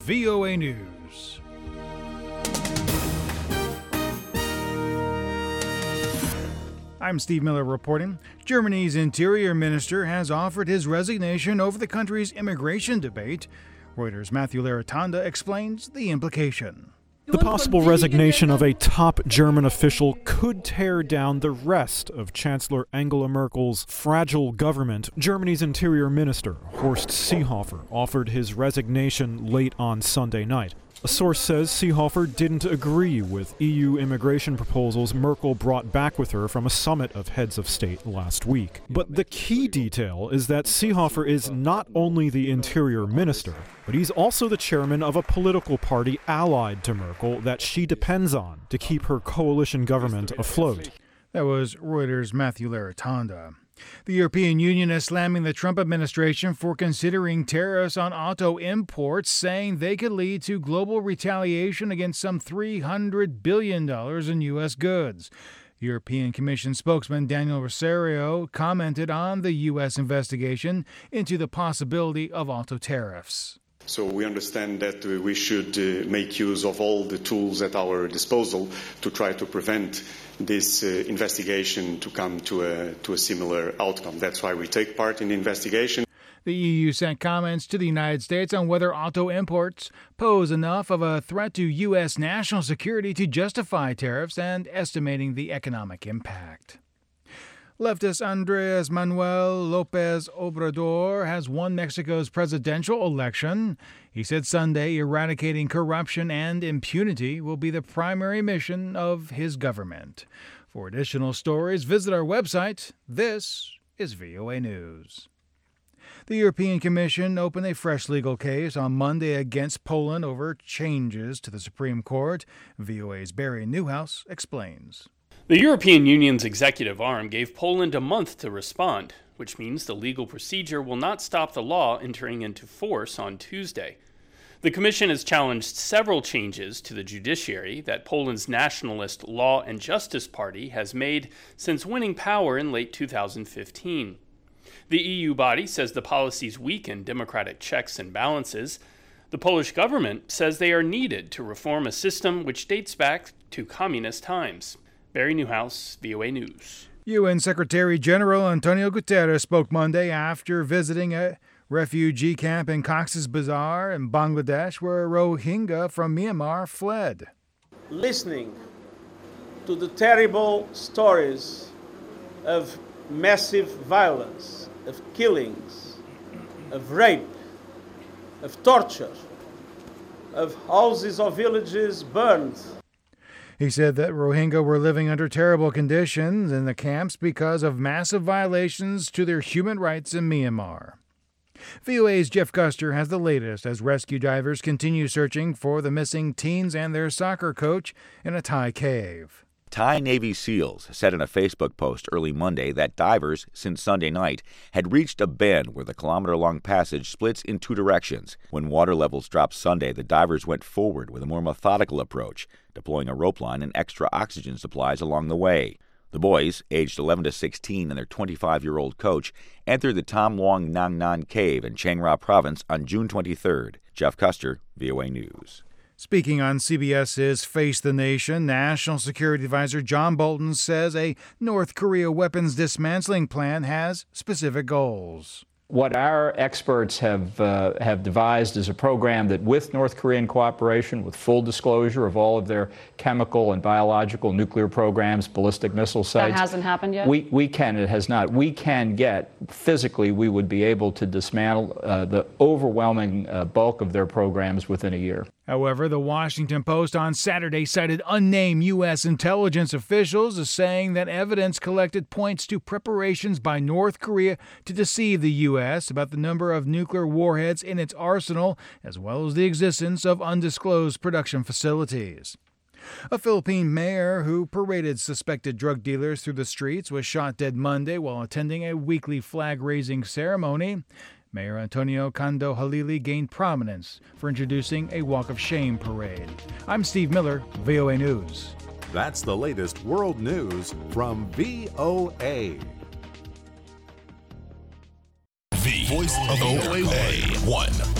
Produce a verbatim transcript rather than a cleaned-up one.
V O A News. I'm Steve Miller reporting. Germany's interior minister has offered his resignation over the country's immigration debate. Reuters' Matthew Laratanda explains the implication. The possible resignation of a top German official could tear down the rest of Chancellor Angela Merkel's fragile government. Germany's interior minister, Horst Seehofer, offered his resignation late on Sunday night. A source says Seehofer didn't agree with E U immigration proposals Merkel brought back with her from a summit of heads of state last week. But the key detail is that Seehofer is not only the interior minister, but he's also the chairman of a political party allied to Merkel that she depends on to keep her coalition government afloat. That was Reuters' Matthew Laratanda. The European Union is slamming the Trump administration for considering tariffs on auto imports, saying they could lead to global retaliation against some three hundred billion dollars in U S goods. European Commission spokesman Daniel Rosario commented on the U S investigation into the possibility of auto tariffs. So we understand that uh, we should uh, make use of all the tools at our disposal to try to prevent this uh, investigation to come to a, to a similar outcome. That's why we take part in the investigation. The E U sent comments to the United States on whether auto imports pose enough of a threat to U S national security to justify tariffs and estimating the economic impact. Leftist Andres Manuel Lopez Obrador has won Mexico's presidential election. He said Sunday eradicating corruption and impunity will be the primary mission of his government. For additional stories, visit our website. This is V O A News. The European Commission opened a fresh legal case on Monday against Poland over changes to the Supreme Court. V O A's Barry Newhouse explains. The European Union's executive arm gave Poland a month to respond, which means the legal procedure will not stop the law entering into force on Tuesday. The Commission has challenged several changes to the judiciary that Poland's nationalist Law and Justice Party has made since winning power in late two thousand fifteen. The E U body says the policies weaken democratic checks and balances. The Polish government says they are needed to reform a system which dates back to communist times. Barry Newhouse, V O A News. U N Secretary General Antonio Guterres spoke Monday after visiting a refugee camp in Cox's Bazar in Bangladesh, where a Rohingya from Myanmar fled. Listening to the terrible stories of massive violence, of killings, of rape, of torture, of houses or villages burned. He said that Rohingya were living under terrible conditions in the camps because of massive violations to their human rights in Myanmar. V O A's Jeff Custer has the latest as rescue divers continue searching for the missing teens and their soccer coach in a Thai cave. Thai Navy SEALs said in a Facebook post early Monday that divers, since Sunday night, had reached a bend where the kilometer-long passage splits in two directions. When water levels dropped Sunday, the divers went forward with a more methodical approach, deploying a rope line and extra oxygen supplies along the way. The boys, aged eleven to sixteen, and their twenty-five-year-old coach entered the Tham Luang Nang Nan Cave in Chiang Rai Province on June twenty-third. Jeff Custer, V O A News. Speaking on CBS's Face the Nation, National Security Advisor John Bolton says a North Korea weapons dismantling plan has specific goals. What our experts have uh, have devised is a program that, with North Korean cooperation, with full disclosure of all of their chemical and biological nuclear programs, ballistic missile sites. That hasn't happened yet? We, we can, it has not. We can get, physically, we would be able to dismantle uh, the overwhelming uh, bulk of their programs within a year. However, the Washington Post on Saturday cited unnamed U S intelligence officials as saying that evidence collected points to preparations by North Korea to deceive the U S about the number of nuclear warheads in its arsenal, as well as the existence of undisclosed production facilities. A Philippine mayor who paraded suspected drug dealers through the streets was shot dead Monday while attending a weekly flag-raising ceremony. Mayor Antonio Cando Halili gained prominence for introducing a Walk of Shame parade. I'm Steve Miller, V O A News. That's the latest world news from V O A. The Voice of O A one.